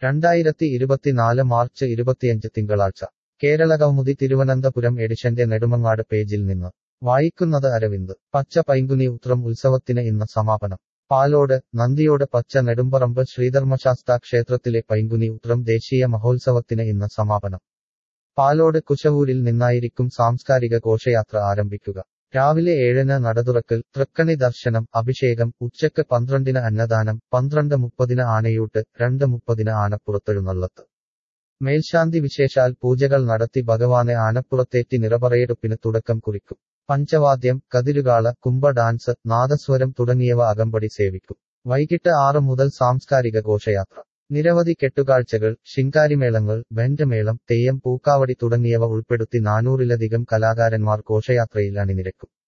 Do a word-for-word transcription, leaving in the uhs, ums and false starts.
രണ്ടായിരത്തി ഇരുപത്തിനാല് മാർച്ച് ഇരുപത്തിയഞ്ച് തിങ്കളാഴ്ച കേരളകൗമുദി തിരുവനന്തപുരം എഡിഷന്റെ നെടുമങ്ങാട് പേജിൽ നിന്ന് വായിക്കുന്നത് അരവിന്ദ്. പച്ച പൈങ്കുനി ഉത്രം ഉത്സവത്തിന് ഇന്ന് സമാപനം. പാലോട് നന്ദിയോട് പച്ച നെടുമ്പറമ്പ് ശ്രീധർമ്മശാസ്താ ക്ഷേത്രത്തിലെ പൈങ്കുനി ഉത്രം ദേശീയ മഹോത്സവത്തിന് ഇന്ന് സമാപനം. പാലോട് കുശവൂരിൽ നിന്നായിരിക്കും സാംസ്കാരിക ഘോഷയാത്ര ആരംഭിക്കുക. രാവിലെ ഏഴിന് നടതുറക്കൽ, തൃക്കണി ദർശനം, അഭിഷേകം, ഉച്ചക്ക് പന്ത്രണ്ടിന് അന്നദാനം, പന്ത്രണ്ട് മുപ്പതിന് ആനയൂട്ട്, രണ്ട് മുപ്പതിന് ആനപ്പുറത്തെഴുന്നള്ളത്ത്. മേൽശാന്തി വിശേഷാൽ പൂജകൾ നടത്തി ഭഗവാനെ ആനപ്പുറത്തേറ്റി നിറപറയെടുപ്പിന് തുടക്കം കുറിക്കും. പഞ്ചവാദ്യം, കതിരുകാള, കുംഭ ഡാൻസ്, നാദസ്വരം തുടങ്ങിയവ അകമ്പടി സേവിക്കും. വൈകിട്ട് ആറ് മുതൽ സാംസ്കാരിക ഘോഷയാത്ര. നിരവധി കെട്ടുകാഴ്ചകൾ, ശിങ്കാരിമേളങ്ങൾ, ബെൻഡ് മേളം, തെയ്യം, പൂക്കാവടി തുടങ്ങിയവ ഉൾപ്പെടുത്തി നാനൂറിലധികം കലാകാരന്മാർ ഘോഷയാത്രയിൽ അണിനിരക്കും.